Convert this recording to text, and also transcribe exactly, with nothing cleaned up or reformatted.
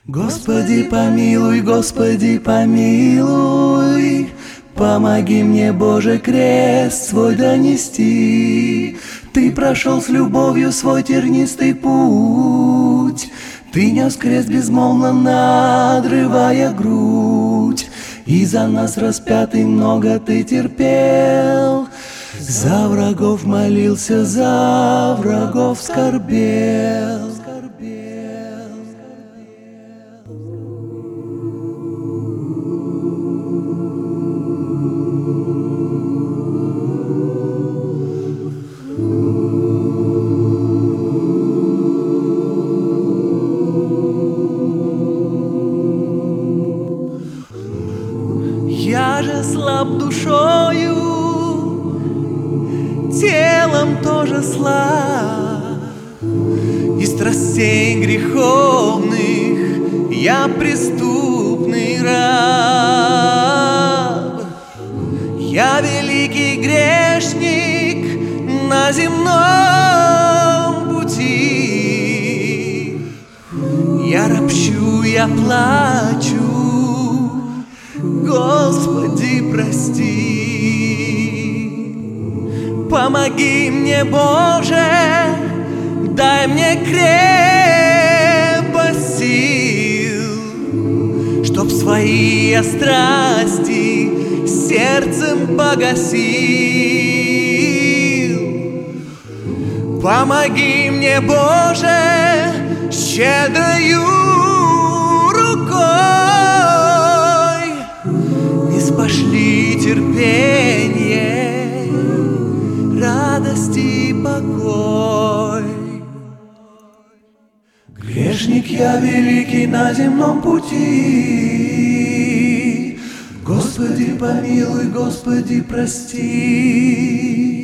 Господи, помилуй, Господи, помилуй, помоги мне, Боже, крест свой донести. Ты прошел с любовью свой тернистый путь, Ты нес крест безмолвно, надрывая грудь, и за нас распятый много Ты терпел, за врагов молился, за врагов скорбел. Я же слаб душою, телом тоже слаб, и страстей греховных я преступный раб. Я великий грешник на земном пути, я ропщу, я плачу, Господи, прости. Помоги мне, Боже, дай мне крепость сил, чтоб свои я страсти сердцем погасил. Помоги мне, Боже, щедрою пошли терпение, радость и покой. Грешник я великий на земном пути, Господи, помилуй, Господи, прости.